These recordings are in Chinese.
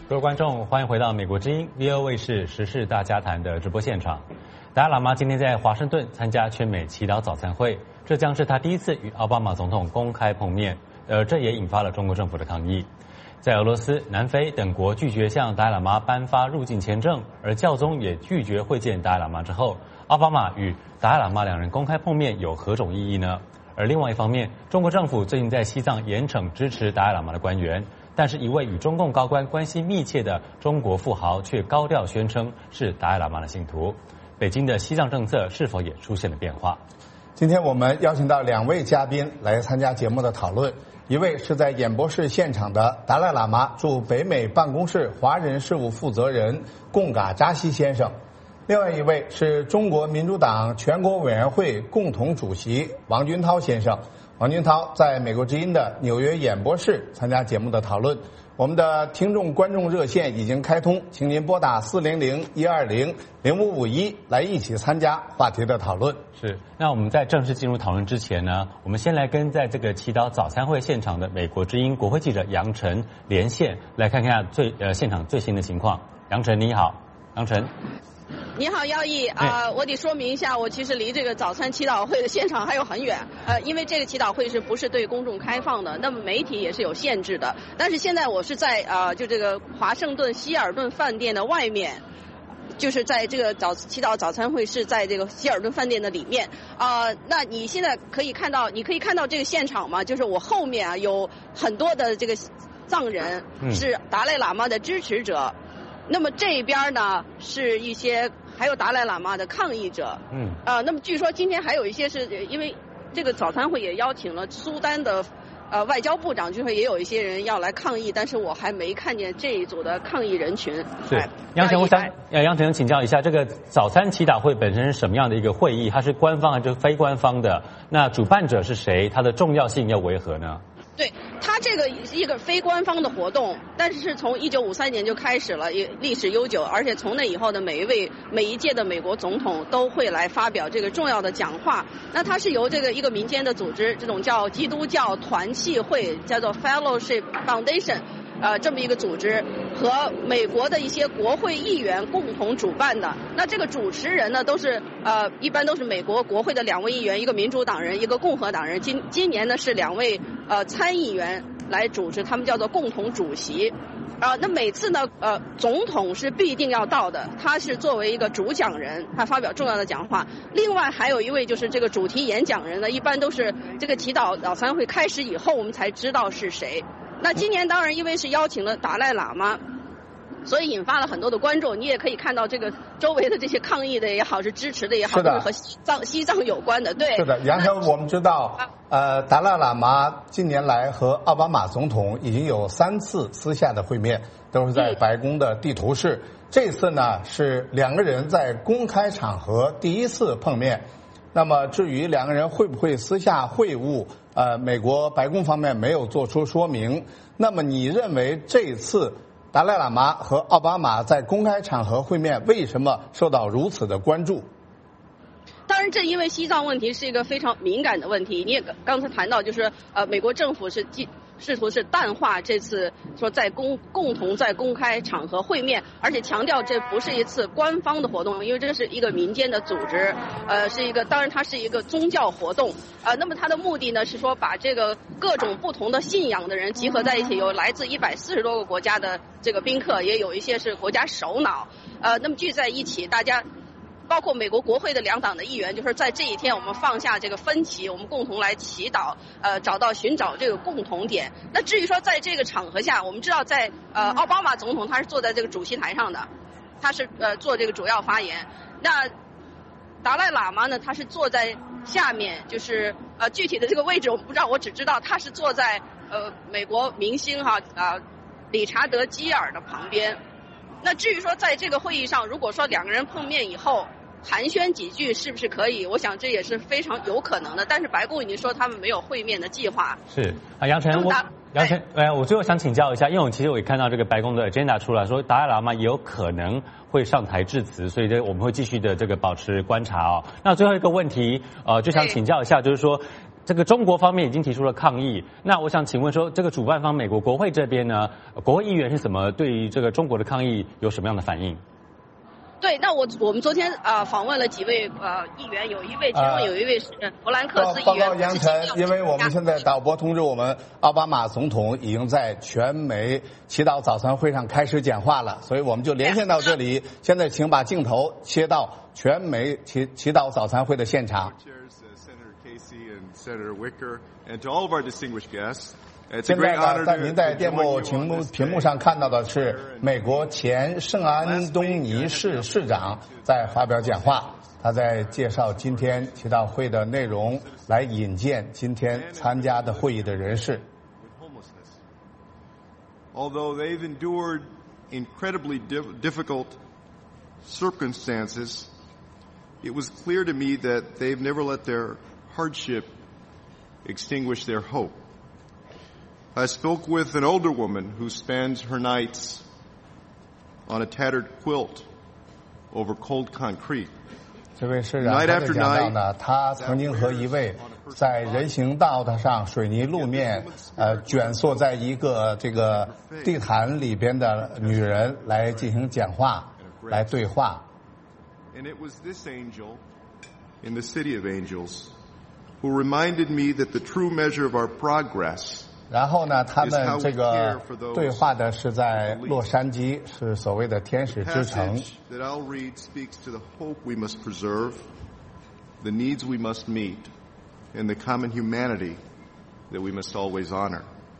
各位观众，欢迎回到美国之音 VOA 卫视时事大家谈的直播现场。达赖喇嘛今天在华盛顿参加全美祈祷早餐会，这将是他第一次与奥巴马总统公开碰面，这也引发了中国政府的抗议。在俄罗斯、南非等国拒绝向达赖喇嘛颁发入境签证，而教宗也拒绝会见达赖喇嘛之后，奥巴马与达赖喇嘛两人公开碰面有何种意义呢？而另外一方面，中国政府最近在西藏严惩支持达赖喇嘛的官员，但是一位与中共高官关系密切的中国富豪却高调宣称是达赖喇嘛的信徒。北京的西藏政策是否也出现了变化？ 今天我们邀请到两位嘉宾来参加节目的讨论，一位是在演播室现场的达赖喇嘛驻北美办公室华人事务负责人贡嘎扎西先生，另外一位是中国民主党全国委员会共同主席王军涛先生。王军涛在美国之音的纽约演播室参加节目的讨论。我们的听众观众热线已经开通，请您拨打400-120-0551来一起参加话题的讨论。 是，那我们在正式进入讨论之前呢，我们先来跟在这个祈祷早餐会现场的美国之音国会记者杨晨连线，来看看现场最新的情况。杨晨你好。杨晨。 你好，耀毅我得说明一下，我其实离这个早餐祈祷会的现场还有很远，因为这个祈祷会不是对公众开放的，那么媒体也是有限制的。但是现在我是在就这个华盛顿希尔顿饭店的外面，就是在这个祈祷早餐会是在这个希尔顿饭店的里面那你现在可以看到这个现场吗？就是我后面有很多的这个藏人是达赖喇嘛的支持者。那么这边呢是一些还有达赖喇嘛的抗议者，那么据说今天还有一些是因为这个早餐会也邀请了苏丹的外交部长，据说也有一些人要来抗议，但是我还没看见这一组的抗议人群。 是杨晨，我想杨晨请教一下，这个早餐祈祷会本身是什么样的一个会议？它是官方还是非官方的？那主办者是谁？它的重要性要为何呢？ 对，它这个是一个非官方的活动，但是是从1953年就开始了，也历史悠久，而且从那以后的每一届的美国总统都会来发表这个重要的讲话。那它是由这个一个民间的组织，这种叫基督教团契会，叫做 Fellowship Foundation，这么一个组织和美国的一些国会议员共同主办的。那这个主持人呢，都是一般都是美国国会的2位议员，一个民主党人，一个共和党人。今年呢是2位参议员来主持，他们叫做共同主席。那每次呢总统是必定要到的，他是作为一个主讲人，他发表重要的讲话。另外还有一位就是这个主题演讲人呢，一般都是这个祈祷早餐会开始以后我们才知道是谁。那今年当然因为是邀请了达赖喇嘛，所以引发了很多的关注。你也可以看到这个周围的这些抗议的也好，是支持的也好，都是和西藏有关的。对， 是的。杨晨，我们知道达赖喇嘛近年来和奥巴马总统已经有3次私下的会面，都是在白宫的地图室。这次呢是2个人在公开场合第一次碰面。那么至于2个人会不会私下会晤，美国白宫方面没有做出说明。那么你认为这次达赖喇嘛和奥巴马在公开场合会面，为什么受到如此的关注？ 当然，这因为西藏问题是一个非常敏感的问题。你也刚才谈到，就是美国政府试图是淡化这次说共同在公开场合会面，而且强调这不是一次官方的活动，因为这是一个民间的组织，当然它是一个宗教活动，那么它的目的呢是说把这个各种不同的信仰的人集合在一起，有来自140多个国家的这个宾客，也有一些是国家首脑，那么聚在一起，大家。包括美国国会的2党的议员，就是在这一天我们放下这个分歧，我们共同来祈祷，寻找这个共同点。那至于说在这个场合下，我们知道在奥巴马总统他是坐在这个主席台上的，他是做这个主要发言。那达赖喇嘛呢，他是坐在下面，就是具体的这个位置我们不知道，我只知道他是坐在美国明星理查德基尔的旁边。那至于说在这个会议上，如果说2个人碰面以后寒暄几句是不是可以，我想这也是非常有可能的，但是白宫已经说他们没有会面的计划。 是杨晨，我最后想请教一下，因为其实我也看到这个白宫的 agenda 出来说达赖喇嘛也有可能会上台致辞，所以我们会继续的这个保持观察哦。那最后一个问题就想请教一下，就是说这个中国方面已经提出了抗议，那我想请问说，这个主办方美国国会这边呢，国会议员是怎么对于这个中国的抗议有什么样的反应？ 对，那我们昨天访问了几位议员，有一位其中有一位是弗兰克斯议员。 报告杨晨，因为我们现在导播通知我们，奥巴马总统已经在全美祈祷早餐会上开始讲话了，所以我们就连线到这里。现在请把镜头切到全美祈祷早餐会的现场。现在呢，在您在电幕屏幕上看到的是美国前圣安东尼市市长在发表讲话，他在介绍今天祈祷会的内容，来引荐今天参加的会议的人士。 Although they've endured incredibly difficult circumstances, it was clear to me that they've never let their hardship extinguish their hope. I spoke with an older woman who spends her nights on a tattered quilt over cold concrete. 这位市长他在讲到呢，他曾经和一位在人行道上水泥路面卷缩在一个这个地毯里边的女人来进行讲话，来对话。 And it was this angel in the city of angels who reminded me that the true measure of our progress. 然后呢，他们这个对话的是在洛杉矶，是所谓的天使之城。 That I'll read speaks to the hope we must preserve, the needs we must meet, and the common humanity that we must always honor.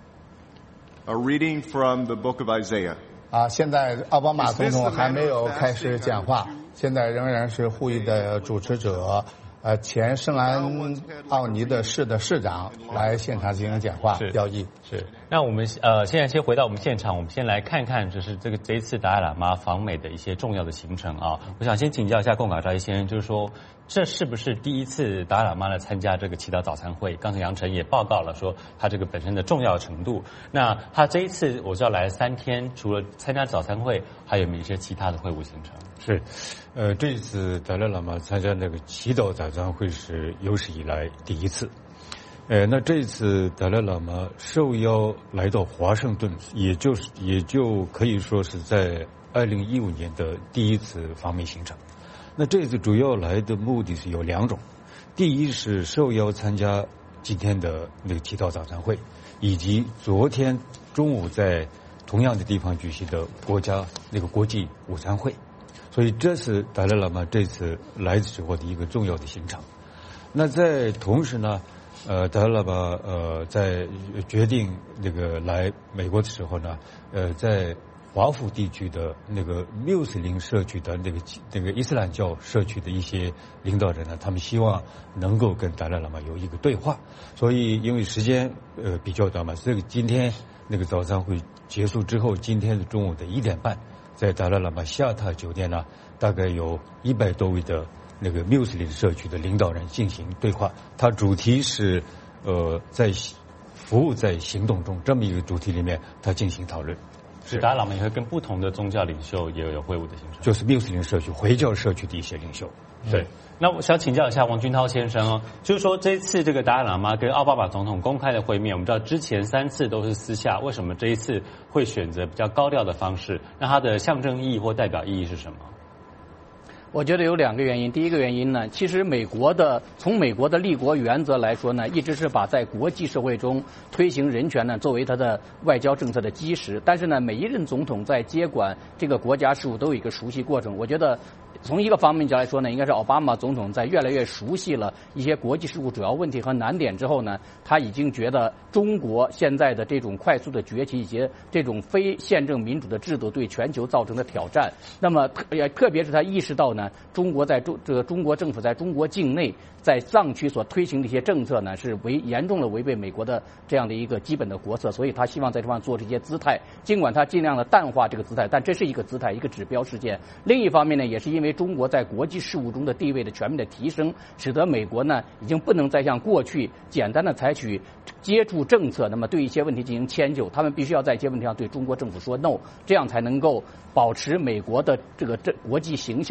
A reading from the book of Isaiah. 现在奥巴马总统还没有开始讲话，现在仍然是会议的主持者。前圣安奥尼的市的市长来现场进行讲话交易。 是。那我们现在先回到我们现场，我们先来看看就是这一次达赖喇嘛访美的一些重要的行程啊。我想先请教一下贡嘎扎伊先生，就是说这是不是第一次达赖喇嘛来参加这个祈祷早餐会？刚才杨晨也报告了说他这个本身的重要程度。那他这一次我知道来3天，除了参加早餐会，还有没有一些其他的会务行程？ 是，这一次达赖喇嘛参加那个祈祷早餐会是有史以来第一次。那这一次达赖喇嘛受邀来到华盛顿，也就可以说是在2015年的第一次访美行程。那这次主要来的目的是有2种，第一是受邀参加今天的那个祈祷早餐会，以及昨天中午在同样的地方举行的国际午餐会。所以这是达赖喇嘛这次来的时候的一个重要的行程。那在同时呢，达赖喇嘛在决定那个来美国的时候呢，在华府地区的那个穆斯林社区的那个伊斯兰教社区的一些领导人呢，他们希望能够跟达赖喇嘛有一个对话。所以因为时间比较短嘛，这个今天那个早餐会结束之后，今天的中午的1点半。在达赖喇嘛下榻酒店呢，大概有100多位的那个穆斯林社区的领导人进行对话。它主题是在服务在行动中这么一个主题里面，它进行讨论。 是达赖喇嘛也会跟不同的宗教领袖也有会晤的行程， 就是穆斯林社区、回教社区的一些领袖。 对。那我想请教一下王军涛先生哦，就是说这一次这个达赖喇嘛跟奥巴马总统公开的会面，我们知道之前3次都是私下，为什么这一次会选择比较高调的方式？那它的象征意义或代表意义是什么？ 我觉得有2个原因。第一个原因呢，其实从美国的立国原则来说呢，一直是把在国际社会中推行人权呢作为他的外交政策的基石。但是呢，每一任总统在接管这个国家事务都有一个熟悉过程。我觉得从一个方面讲来说呢，应该是奥巴马总统在越来越熟悉了一些国际事务主要问题和难点之后呢，他已经觉得中国现在的这种快速的崛起以及这种非宪政民主的制度对全球造成的挑战。那么特别是他意识到呢，中国政府在中国境内在藏区所推行的一些政策呢，是严重的违背美国的这样的一个基本的国策，所以他希望在这方面做这些姿态。尽管他尽量的淡化这个姿态，但这是一个姿态，一个指标事件。另一方面呢，也是因为中国在国际事务中的地位的全面的提升，使得美国呢已经不能再像过去简单的采取接触政策，那么对一些问题进行迁就，他们必须要在一些问题上对中国政府说 no， 这样才能够保持美国的这个国际形象和他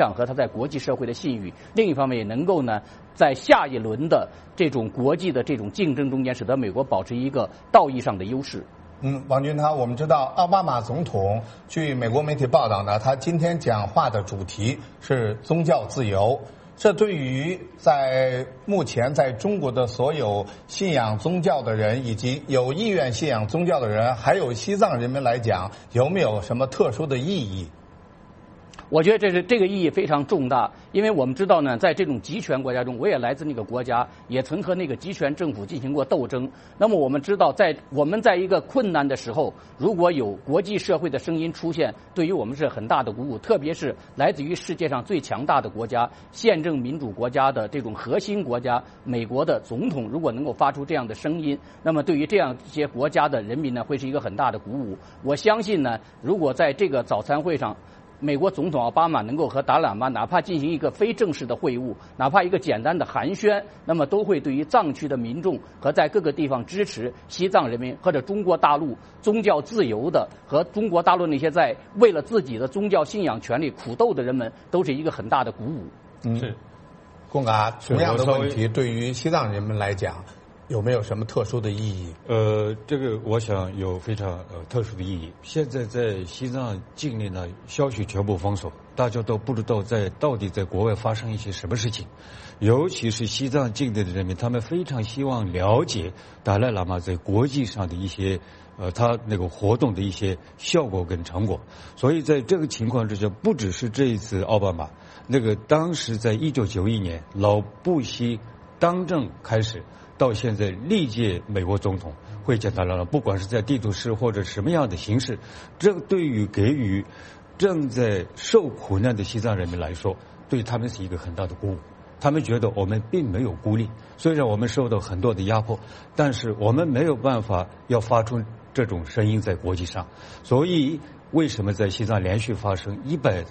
在国际社会的信誉，另一方面也能够呢，在下一轮的这种国际的这种竞争中间，使得美国保持一个道义上的优势。 王军涛，我们知道奥巴马总统，据美国媒体报道呢，他今天讲话的主题是宗教自由。这对于在目前在中国的所有信仰宗教的人，以及有意愿信仰宗教的人，还有西藏人民来讲，有没有什么特殊的意义？ 我觉得这个意义非常重大，因为我们知道呢，在这种集权国家中，我也来自那个国家，也曾和那个集权政府进行过斗争。那么我们知道，我们在一个困难的时候，如果有国际社会的声音出现，对于我们是很大的鼓舞。特别是来自于世界上最强大的国家、宪政民主国家的这种核心国家，美国的总统如果能够发出这样的声音，那么对于这样一些国家的人民呢，会是一个很大的鼓舞。我相信呢，如果在这个早餐会上，美国总统奥巴马能够和达赖喇嘛哪怕进行一个非正式的会晤，哪怕一个简单的寒暄，那么都会对于藏区的民众和在各个地方支持西藏人民或者中国大陆宗教自由的和中国大陆那些在为了自己的宗教信仰权利苦斗的人们，都是一个很大的鼓舞。 是，贡嘎，同样的问题对于西藏人民来讲，有没有什么特殊的意义？ 这个我想有非常特殊的意义。现在在西藏境内呢，消息全部封锁，大家都不知道到底在国外发生一些什么事情。尤其是西藏境内的人民，他们非常希望了解达赖喇嘛在国际上的一些他那个活动的一些效果跟成果。所以在这个情况之下，不只是这一次奥巴马，那个当时在1991年老布希当政开始，到现在历届美国总统会见达赖喇嘛，不管是在地图式或者什么样的形式，这个对于给予正在受苦难的西藏人民来说，对他们是一个很大的鼓舞。他们觉得我们并没有孤立，虽然我们受到很多的压迫，但是我们没有办法要发出这种声音在国际上。所以为什么在西藏连续发生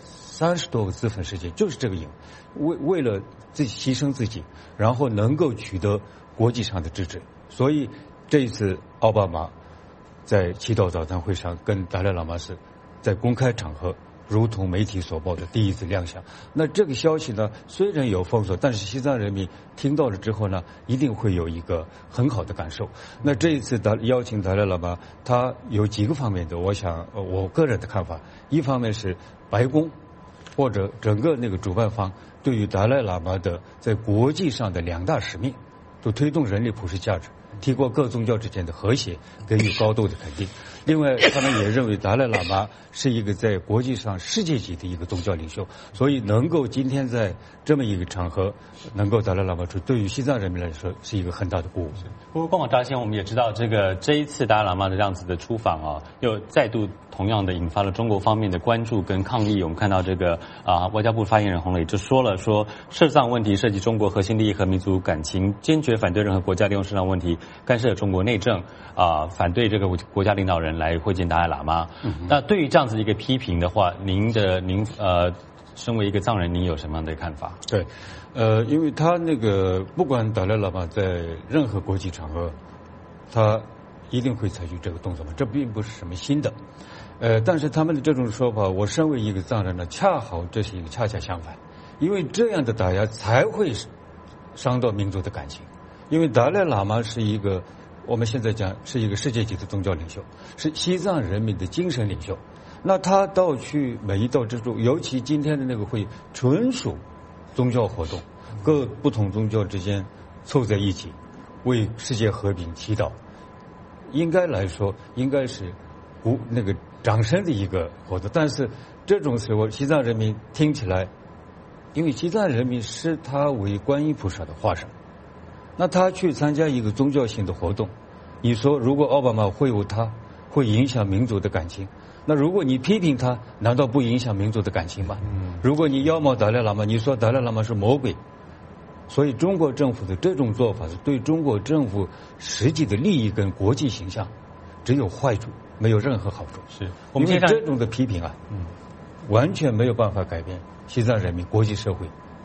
130多个自焚事件，就是这个因，为了自己牺牲自己，然后能够取得国际上的支持。所以这一次奥巴马在祈祷早餐会上跟达赖喇嘛是在公开场合，如同媒体所报的第一次亮相。那这个消息呢，虽然有封锁，但是西藏人民听到了之后呢，一定会有一个很好的感受。那这一次邀请达赖喇嘛，他有几个方面的，我想我个人的看法，一方面是白宫或者整个那个主办方对于达赖喇嘛的在国际上的2大使命，就推动人类普世价值，提高各宗教之间的和谐，给予高度的肯定。另外，他们也认为达赖喇嘛是一个在国际上世界级的一个宗教领袖，所以能够今天在这么一个场合能够达赖喇嘛出，对于西藏人民来说是一个很大的鼓舞。 不过，光网扎先，我们也知道这一次达赖喇嘛的这样子的出访啊，又再度同样的引发了中国方面的关注跟抗议。我们看到外交部发言人洪磊就说涉藏问题涉及中国核心利益和民族感情，坚决反对任何国家利用涉藏问题干涉中国内政反对这个国家领导人来会见达赖喇嘛。那对于这样子一个批评的话，您身为一个藏人，您有什么样的看法？ 对，因为他不管达赖喇嘛在任何国际场合，他一定会采取这个动作嘛，这并不是什么新的。但是他们的这种说法，我身为一个藏人呢，恰好这是一个恰恰相反，因为这样的打压才会伤到民族的感情。因为达赖喇嘛是一个，我们现在讲是一个世界级的宗教领袖，是西藏人民的精神领袖。那他去每一道之处，尤其今天的那个会议，纯属宗教活动，各不同宗教之间凑在一起，为世界和平祈祷。应该来说，应该是掌声的一个活动。但是这种时候，西藏人民听起来，因为西藏人民视他为观音菩萨的化身，那他去参加一个宗教性的活动，你说如果奥巴马会晤他，会影响民族的感情？那如果你批评他，难道不影响民族的感情吗？如果你妖魔达赖喇嘛，你说达赖喇嘛是魔鬼，所以中国政府的这种做法是对中国政府实际的利益跟国际形象只有坏处，没有任何好处。 是我们这种的批评完全没有办法改变西藏人民、国际社会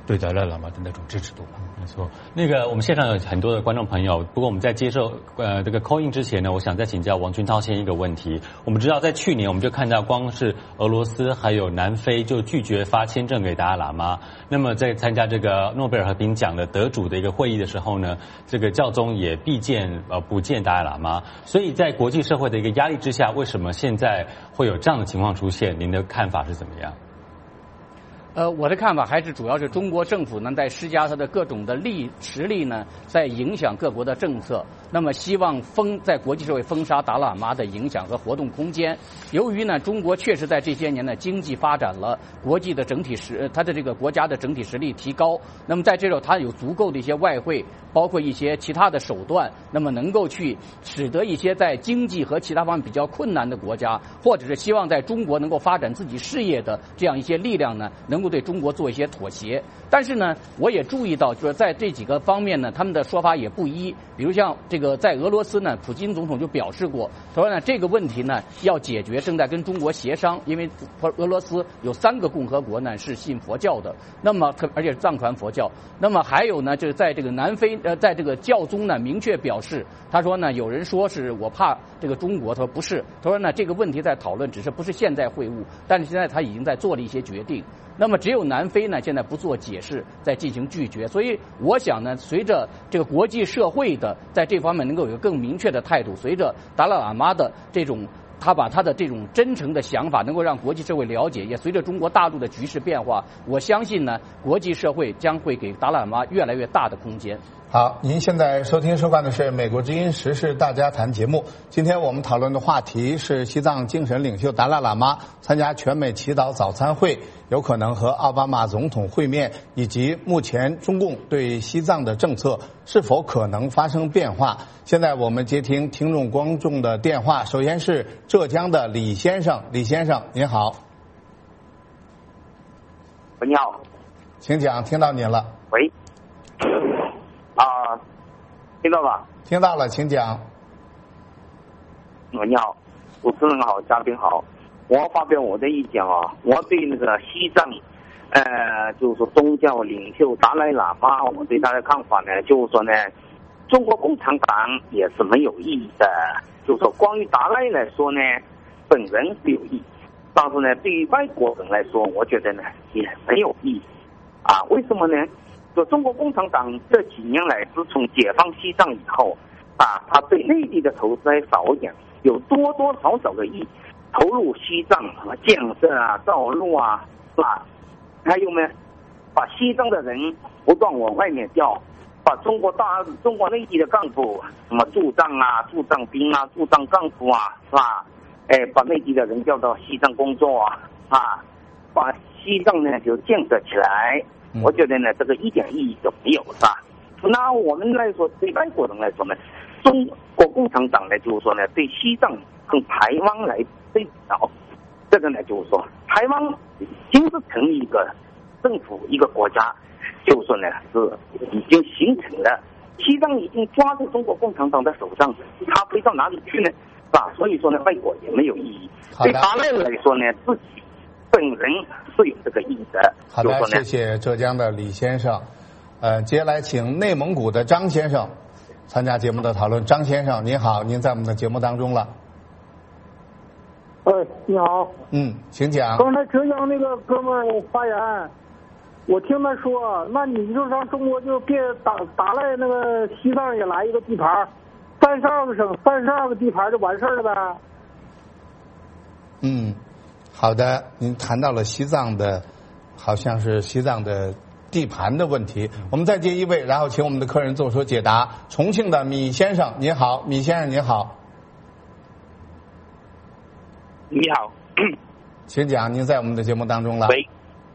对达赖喇嘛的那种支持度吧。 没错，那个我们现场有很多的观众朋友，不过我们在接受这个 call in 之前呢，我想再请教王群涛先一个问题。我们知道在去年我们就看到，光是俄罗斯还有南非就拒绝发签证给达赖喇嘛。那么在参加这个诺贝尔和平奖的得主的一个会议的时候呢，这个教宗也不见达赖喇嘛。所以在国际社会的一个压力之下，为什么现在会有这样的情况出现？您的看法是怎么样？ 我的看法还是主要是中国政府呢在施加它的各种的实力呢，在影响各国的政策。那么希望在国际社会封杀达赖喇嘛的影响和活动空间。由于呢中国确实在这些年呢经济发展了，国际的整体它的这个国家的整体实力提高。那么在这种它有足够的一些外汇，包括一些其他的手段，那么能够去使得一些在经济和其他方面比较困难的国家，或者是希望在中国能够发展自己事业的这样一些力量呢，能够对中国做一些妥协。但是呢，我也注意到，就是在这几个方面呢，他们的说法也不一。比如像这个在俄罗斯呢，普京总统就表示过，他说呢这个问题呢要解决，正在跟中国协商，因为俄罗斯有3个共和国呢是信佛教的，那么而且是藏传佛教。那么还有呢，就是在这个南非在这个教宗呢明确表示，他说呢有人说是我怕这个中国，他说不是，他说呢这个问题在讨论，只是不是现在会晤，但是现在他已经在做了一些决定。那么只有南非呢现在不做解释，在进行拒绝。所以我想呢，随着这个国际社会的在这方面能够有一个更明确的态度，随着达赖喇嘛的这种他把他的这种真诚的想法能够让国际社会了解，也随着中国大陆的局势变化，我相信呢国际社会将会给达赖喇嘛越来越大的空间。 好，您现在收听收看的是美国之音时事大家谈节目。今天我们讨论的话题是西藏精神领袖达赖喇嘛参加全美祈祷早餐会，有可能和奥巴马总统会面，以及目前中共对西藏的政策是否可能发生变化。现在我们接听听众观众的电话，首先是浙江的李先生。李先生您好。 你好， 请讲，听到您了。 喂，听到吧？ 听到了，请讲。 你好，主持人好，嘉宾好。我发表我的意见啊，我对那个西藏，就是说宗教领袖达赖喇嘛，我对他的看法呢，就是说呢，中国共产党也是没有意义的。就是说，关于达赖来说呢，本人是有意义，但是呢，对于外国人来说，我觉得呢也没有意义。为什么呢？就中国共产党这几年来，自从解放西藏以后，他对内地的投资还少一点，有多多少少的意投入西藏建设道路还有呢，把西藏的人不断往外面调，把中国内地的干部什么驻藏驻藏兵驻藏干部是吧？把内地的人调到西藏工作把西藏呢就建设起来。我觉得呢，这个一点意义都没有，是吧？那我们来说，对外国人来说呢，中国共产党呢，就是说呢，对西藏跟台湾来对照，这个呢，就是说，台湾就是成立一个政府一个国家，就是说呢，是已经形成了，西藏已经抓在中国共产党的手上，他飞到哪里去呢？所以说呢，外国也没有意义。对达赖来说呢，自己本人是有这个意义的。 好的，谢谢浙江的李先生。接下来请内蒙古的张先生参加节目的讨论。张先生您好，您在我们的节目当中了。 你好。 请讲。 刚才浙江那个哥们儿发言，我听他说，那你就让中国就别打赖那个西藏也来一个地盘，32个省32个地盘就完事儿了呗。 好的，您谈到了西藏的，好像是西藏的地盘的问题。我们再接一位，然后请我们的客人做出解答。重庆的米先生您好，米先生您好。 你好， 请讲，您在我们的节目当中了。 喂，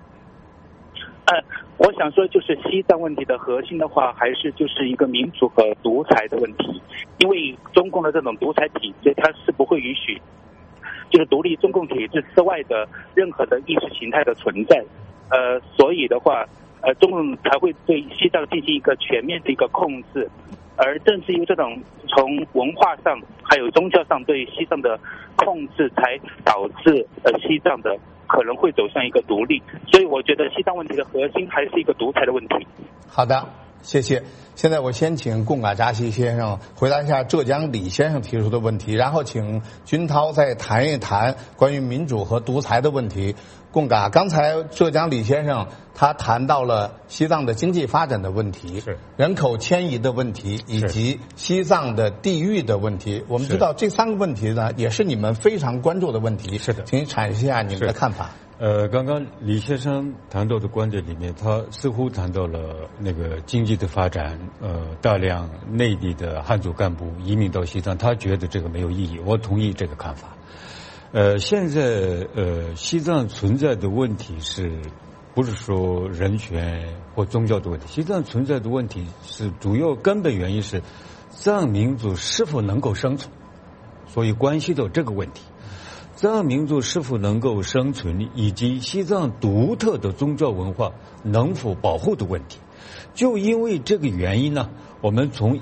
我想说，就是西藏问题的核心的话，还是就是一个民主和独裁的问题，因为中共的这种独裁体制，它是不会允许就是独立中共体制之外的任何的意识形态的存在，所以的话，中共才会对西藏进行一个全面的一个控制，而正是因为这种从文化上还有宗教上对西藏的控制，才导致西藏的可能会走向一个独立。所以我觉得西藏问题的核心还是一个独裁的问题。 好的，谢谢。现在我先请贡嘎扎西先生回答一下浙江李先生提出的问题，然后请军涛再谈一谈关于民主和独裁的问题。贡嘎，刚才浙江李先生他谈到了西藏的经济发展的问题， 是人口迁移的问题，以及西藏的地域的问题。我们知道这3个问题呢，也是你们非常关注的问题。 是的， 请阐释一下你们的看法。 刚刚李先生谈到的观点里面，他似乎谈到了那个经济的发展，大量内地的汉族干部移民到西藏，他觉得这个没有意义。我同意这个看法。现在西藏存在的问题不是说人权或宗教的问题？西藏存在的问题是主要根本原因是藏民族是否能够生存，所以关系到这个问题。藏民族是否能够生存，以及西藏独特的宗教文化能否保护的问题。就因为这个原因呢，我们从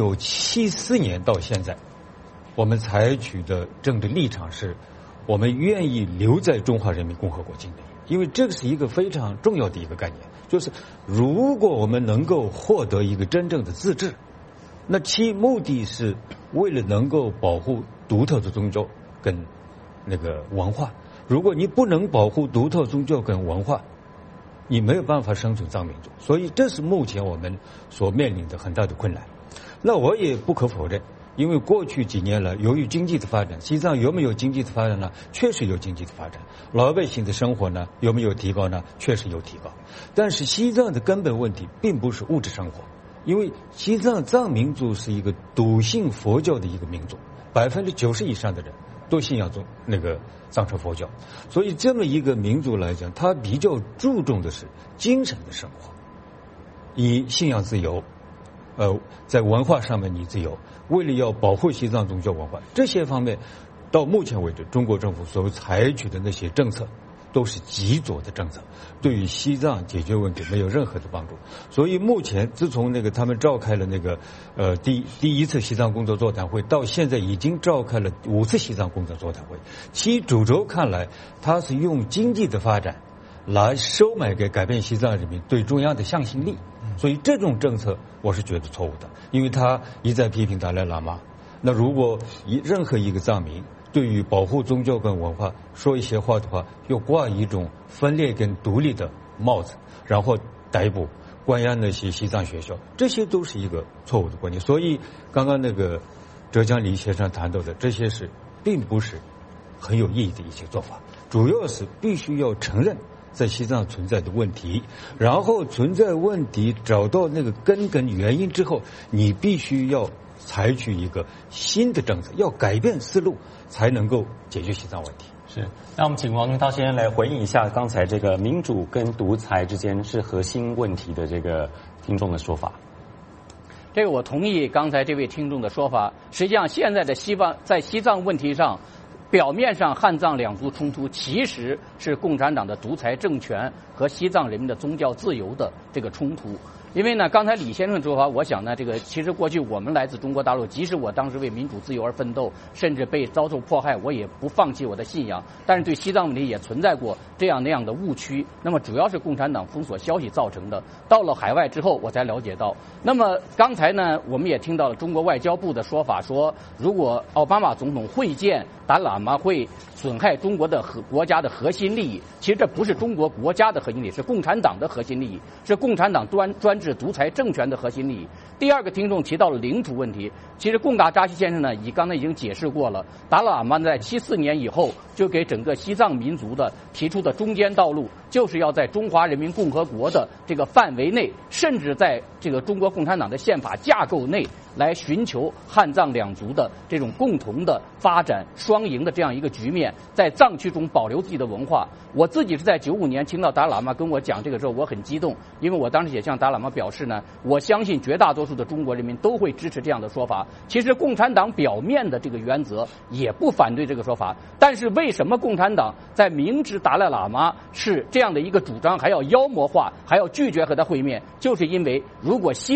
1974年到现在，我们采取的政治立场是，我们愿意留在中华人民共和国境内，因为这个是一个非常重要的一个概念，就是如果我们能够获得一个真正的自治，那其目的是为了能够保护独特的宗教跟那个文化。如果你不能保护独特宗教跟文化，你没有办法生存藏民族。所以这是目前我们所面临的很大的困难。那我也不可否认，因为过去几年来，由于经济的发展，西藏有没有经济的发展呢？确实有经济的发展。老百姓的生活呢，有没有提高呢？确实有提高。但是西藏的根本问题并不是物质生活，因为西藏藏民族是一个笃信佛教的一个民族，90%以上的人都信仰那个藏传佛教，所以这么一个民族来讲，他比较注重的是精神的生活，以信仰自由，在文化上面你自由，为了要保护西藏宗教文化，这些方面到目前为止，中国政府所采取的那些政策都是极左的政策，对于西藏解决问题没有任何的帮助。所以目前自从他们召开了第一次西藏工作座谈会，到现在已经召开了5次西藏工作座谈会，其主轴看来，它是用经济的发展来收买给改变西藏人民对中央的向心力。所以这种政策我是觉得错误的，因为他一再批评达赖喇嘛。那如果任何一个藏民对于保护宗教跟文化说一些话的话，又挂一种分裂跟独立的帽子，然后逮捕关押那些西藏学校，这些都是一个错误的观念。所以刚刚浙江李先生谈到的这些事并不是很有意义的一些做法，主要是必须要承认在西藏存在的问题，然后存在问题找到那个根本原因之后，你必须要采取一个新的政策，要改变思路，才能够解决西藏问题。 是，那我们请王军涛先生来回应一下刚才这个民主跟独裁之间是核心问题的这个听众的说法。 这个我同意刚才这位听众的说法。实际上，现在的在西藏问题上，表面上汉藏两族冲突其实是共产党的独裁政权和西藏人民的宗教自由的这个冲突。因为呢，刚才李先生的说法，我想呢，其实过去我们来自中国大陆，即使我当时为民主自由而奋斗，甚至被遭受迫害，我也不放弃我的信仰。但是对西藏问题也存在过这样那样的误区。那么主要是共产党封锁消息造成的。到了海外之后，我才了解到。那么刚才呢，我们也听到了中国外交部的说法，说如果奥巴马总统会见达赖喇嘛会损害中国的国家的核心利益。其实这不是中国国家的核心利益，是共产党的核心利益，是共产党专制独裁政权的核心利益。第二个听众提到了领土问题，其实贡嘎扎西先生呢，刚才已经解释过了，达赖喇嘛在74年以后就给整个西藏民族的提出的中间道路，就是要在中华人民共和国的这个范围内，甚至在这个中国共产党的宪法架构内，来寻求汉藏两族的这种共同的发展双赢的这样一个局面，在藏区中保留自己的文化。我自己是在95年听到达赖喇嘛跟我讲这个时候，我很激动，因为我当时也向达赖喇嘛表示呢，我相信绝大多数的中国人民都会支持这样的说法。其实共产党表面的这个原则也不反对这个说法，但是为什么共产党在明知达赖喇嘛是这样的一个主张，还要妖魔化，还要拒绝和他会面，就是因为如果西藏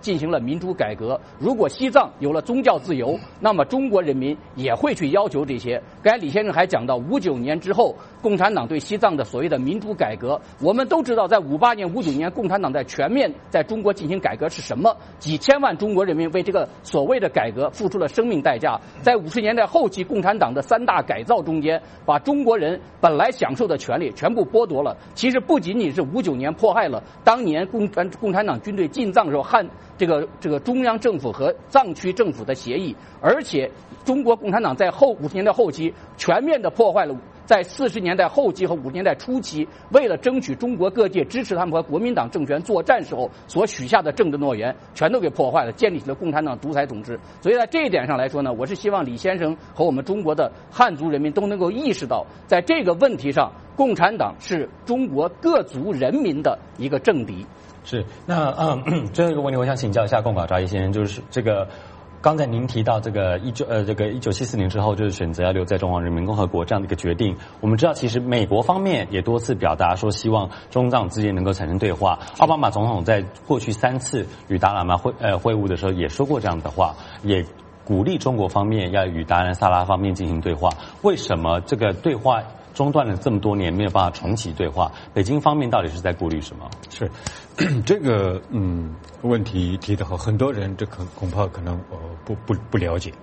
进行了民主改革。如果西藏有了宗教自由，那么中国人民也会去要求这些。刚才李先生还讲到59年之后共产党对西藏的所谓的民主改革，我们都知道在58年、59年共产党在全面在中国进行改革是什么，几千万中国人民为这个所谓的改革付出了生命代价。在50年代后期共产党的3大改造中间，把中国人本来享受的权利全部剥夺了。其实不仅仅是59年迫害了当年共产党军队进藏时候这个中央政府和藏区政府的协议，而且中国共产党在50年代后期全面的破坏了在40年代后期和50年代初期为了争取中国各界支持他们和国民党政权作战时候所许下的政治诺言全都给破坏了，建立起了共产党独裁统治。所以在这一点上来说呢，我是希望李先生和我们中国的汉族人民都能够意识到，在这个问题上共产党是中国各族人民的一个政敌。 是，那最后一个问题，我想请教一下贡嘎扎伊先生，就是这个刚才您提到这个1974年之后，就是选择要留在中华人民共和国这样的一个决定。我们知道，其实美国方面也多次表达说，希望中藏之间能够产生对话。奥巴马总统在过去3次与达赖喇嘛会晤的时候，也说过这样的话，也鼓励中国方面要与达赖萨拉方面进行对话。为什么这个对话中断了这么多年，没有办法重启对话？北京方面到底是在顾虑什么？ 是这个问题提得好，很多人这恐怕可能不了解。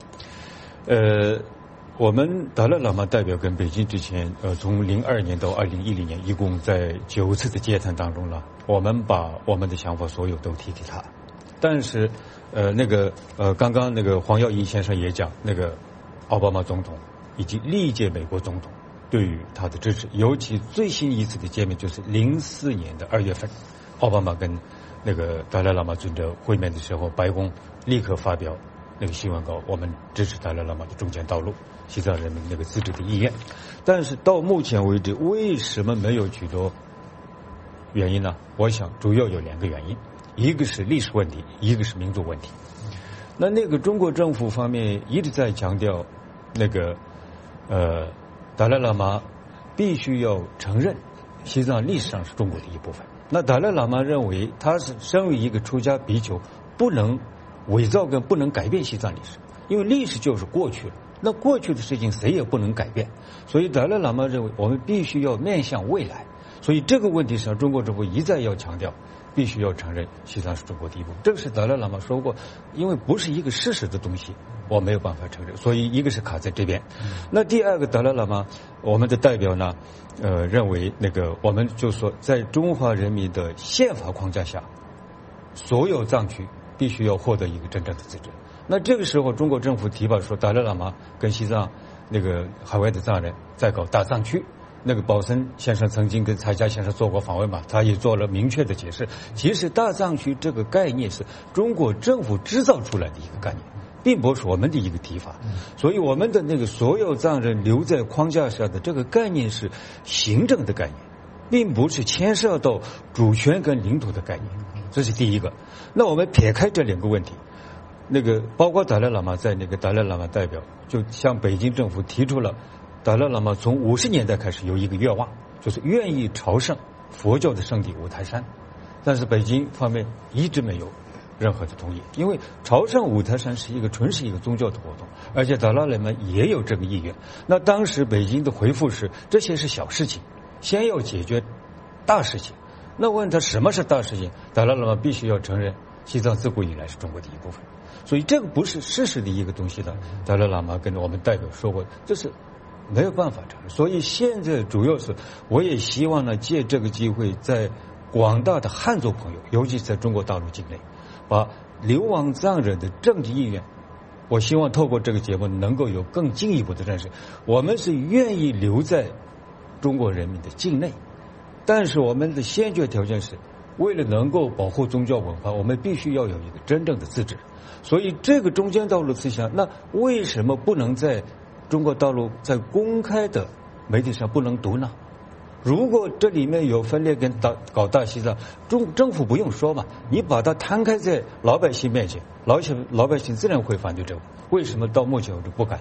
我们达赖喇嘛代表跟北京之前从02年到2010年，一共在9次的接谈当中了，我们把我们的想法所有都提给他。但是刚刚那个黄耀一先生也讲，那个奥巴马总统以及历届美国总统对于他的支持，尤其最新一次的见面就是04年的2月份，奥巴马跟那个达赖喇嘛尊者会面的时候，白宫立刻发表那个新闻稿，我们支持达赖喇嘛的中间道路，西藏人民那个自治的意愿。但是到目前为止，为什么没有取得原因呢？我想主要有2个原因，一个是历史问题，一个是民族问题。那个中国政府方面一直在强调那个达赖喇嘛必须要承认西藏历史上是中国的一部分。那达赖喇嘛认为他是身为一个出家比丘，不能伪造跟不能改变西藏历史，因为历史就是过去了，那过去的事情谁也不能改变。所以达赖喇嘛认为我们必须要面向未来。所以这个问题上，中国政府一再要强调必须要承认西藏是中国的一部分。这个是达赖喇嘛说过，因为不是一个事实的东西，我没有办法承认，所以一个是卡在这边。那第二个，达赖喇嘛我们的代表呢认为我们就说在中华人民的宪法框架下，所有藏区必须要获得一个真正的自治。那这个时候中国政府提报说达赖喇嘛跟西藏海外的藏人在搞大藏区，保森先生曾经跟蔡家先生做过访问嘛，他也做了明确的解释。其实大藏区这个概念是中国政府制造出来的一个概念，并不是我们的一个提法。所以我们的所有藏人留在框架下的这个概念是行政的概念，并不是牵涉到主权跟领土的概念。这是第一个。那我们撇开这2个问题，包括达赖喇嘛在达赖喇嘛代表就向北京政府提出了达赖喇嘛从50年代开始有一个愿望，就是愿意朝圣佛教的圣地五台山，但是北京方面一直没有任何的同意，因为朝圣五台山纯是一个宗教的活动，而且达赖喇嘛也有这个意愿。那当时北京的回复是这些是小事情，先要解决大事情。那问他什么是大事情，达赖喇嘛必须要承认西藏自古以来是中国的一部分，所以这个不是事实的一个东西的。达赖喇嘛跟我们代表说过，这是没有办法承认。所以现在主要是我也希望呢，借这个机会，在广大的汉族朋友，尤其是在中国大陆境内，把流亡藏人的政治意愿，我希望透过这个节目能够有更进一步的认识。我们是愿意留在中国人民的境内，但是我们的先决条件是，为了能够保护宗教文化，我们必须要有一个真正的自治。所以这个中间道路思想，那为什么不能在中国大陆在公开的媒体上不能读呢？如果这里面有分裂跟搞大西藏，政府不用说嘛，你把它摊开在老百姓面前，老百姓自然会反对这个。为什么到目前为止不敢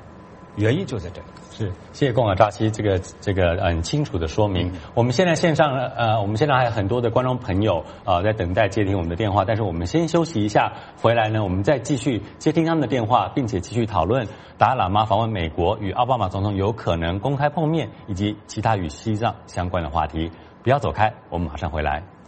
原因就在这里。 是，谢谢贡尔扎西这个很清楚的说明。我们现在线上我们现在还有很多的观众朋友在等待接听我们的电话，但是我们先休息一下，回来呢我们再继续接听他们的电话，并且继续讨论达赖喇嘛访问美国与奥巴马总统有可能公开碰面，以及其他与西藏相关的话题。不要走开，我们马上回来。